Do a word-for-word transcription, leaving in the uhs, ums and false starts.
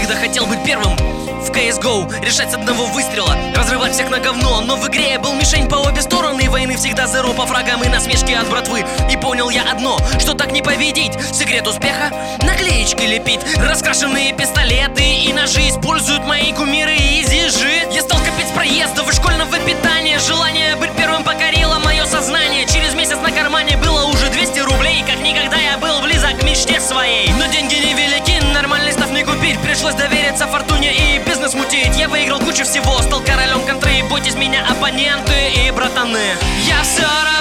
всегда хотел быть первым в си эс го, решать с одного выстрела, разрывать всех на говно. Но в игре я был мишень по обе стороны войны, всегда зеро по фрагам и насмешки от братвы. И понял я одно, что так не победить. Секрет успеха — наклеечки лепить, раскрашенные пистолеты и ножи используют мои кумиры и изижи. Я стал копить с проездов и школьного питания, желание быть первым покорило мое сознание. Через месяц на кармане было уже двести рублей, как никогда я был близок к мечте своей. Но деньги невелики, нормальный став не купить, пришлось довериться фортуне и бизнес мутить. Я выиграл кучу всего, стал королем контры, бойтесь меня оппоненты и братаны. Я все